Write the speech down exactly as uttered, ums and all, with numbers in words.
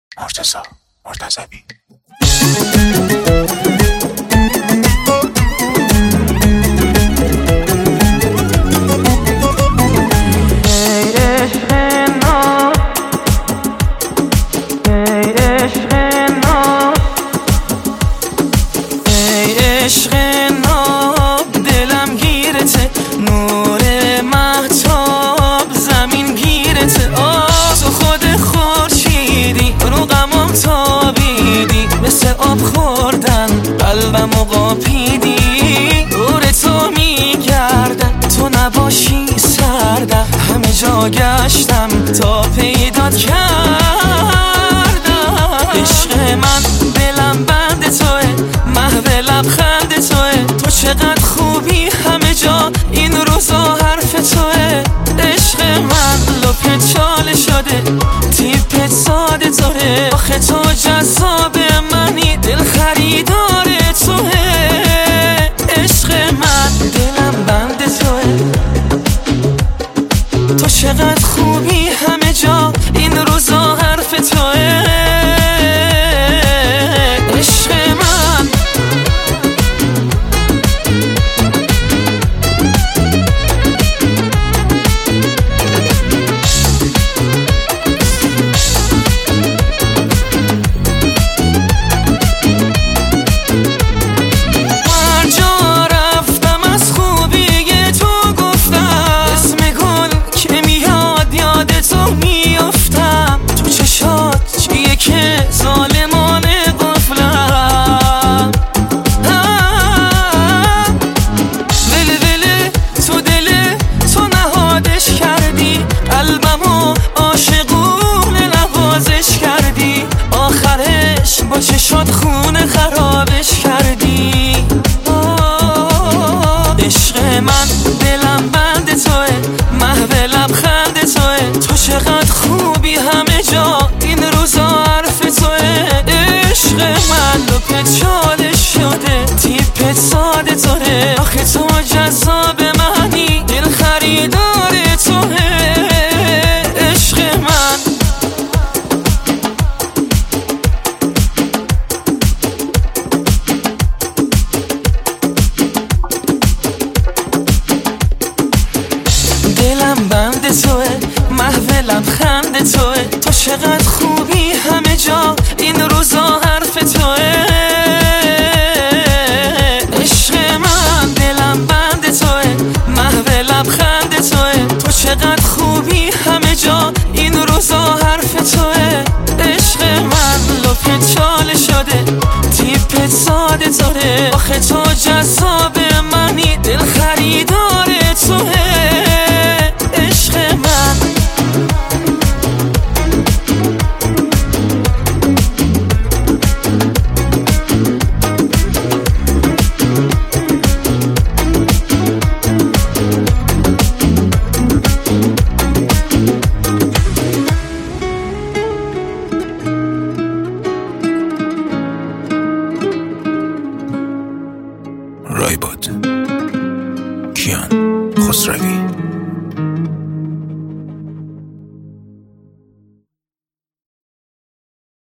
مرتضی مرتضوی. عشق ناب دلم گیرته، نور مهتاب زمین گیرته. آه تو خود خورشیدی رو غمام تابیدی، مثل آب خوردن قلبم و قاپیدی. دور تو میگردم تو نباشی سردم، همه جا گشتم تا پیدات کردم. عشق من دلم بند توه، محو لبخند توه. تو چقدر خوبی همه جا این روزا حرف توه. عشق من لپت چاله شده، تیپت ساده داره. آخه تو جذاب منی، دل خریدار توه. عشق من دلم بند توه، تو چقدر خوبی همه جا این روزا حرف توه. با چشات خونه خرابش کردی. عشق من دلم بند توه، محو لبخند توه. تو چقدر خوبی همه جا این روزا حرف توه. عشق من لپت چاله شده، تیپت ساده داره. آخه تو جذاب منی، دل خریدار توه. عشق من دلم بند توه، محو لبخند توه. تو چقدر خوبی همه جا این روزا حرف توه. عشق من دلم بند توه، محو لبخند توه. تو چقدر خوبی همه جا این روزا حرف توه. عشق من لپت چاله شده، تیپت ساده داره. آخه تو جذاب منی، دل خریدار توه. عشق من رایباد کیان خسروی.